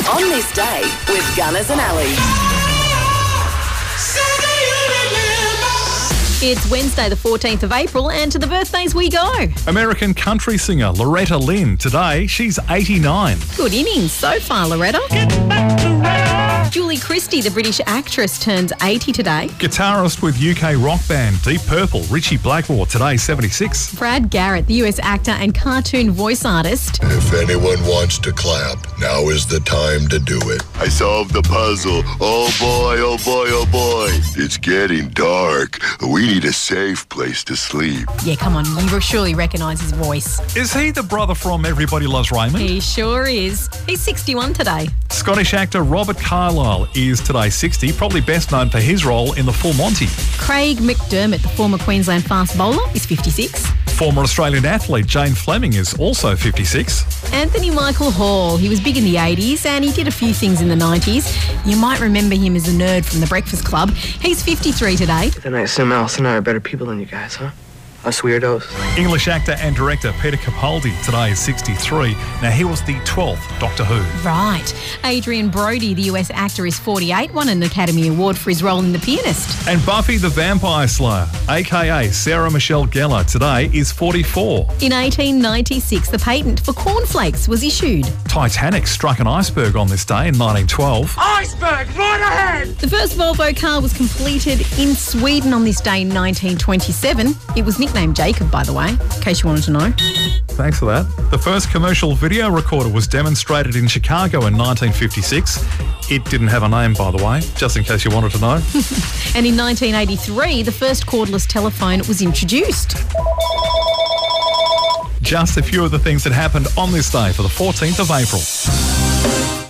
On this day with Gunners and Ali. It's Wednesday, the 14th of April, and to the birthdays we go. American country singer Loretta Lynn. Today, she's 89. Good innings so far, Loretta. Julie Christie, the British actress, turns 80 today. Guitarist with UK rock band Deep Purple, Richie Blackmore. Today, 76. Brad Garrett, the US actor and cartoon voice artist. If anyone wants to clap, now is the time to do it. I solved the puzzle. Oh boy, oh boy, oh boy. It's getting dark. We need a safe place to sleep. Yeah, come on, you surely recognise his voice. Is he the brother from Everybody Loves Raymond? He sure is. He's 61 today. Scottish actor Robert Carlyle is today 60, probably best known for his role in The Full Monty. Craig McDermott, the former Queensland fast bowler, is 56. Former Australian athlete Jane Fleming is also 56. Anthony Michael Hall, he was big in the 80s and he did a few things in the 90s. You might remember him as a nerd from The Breakfast Club. He's 53 today. Then I assume Alice and I are better people than you guys, huh? Us weirdos. English actor and director Peter Capaldi today is 63. Now, he was the 12th Doctor Who. Right. Adrian Brody, the US actor, is 48, won an Academy Award for his role in The Pianist. And Buffy the Vampire Slayer, a.k.a. Sarah Michelle Gellar, today is 44. In 1896, the patent for cornflakes was issued. Titanic struck an iceberg on this day in 1912. Iceberg, right ahead! The first Volvo car was completed in Sweden on this day in 1927. It was nicknamed Jacob, by the way, in case you wanted to know. Thanks for that. The first commercial video recorder was demonstrated in Chicago in 1956. It didn't have a name, by the way, just in case you wanted to know. And in 1983, the first cordless telephone was introduced. Just a few of the things that happened on this day for the 14th of April.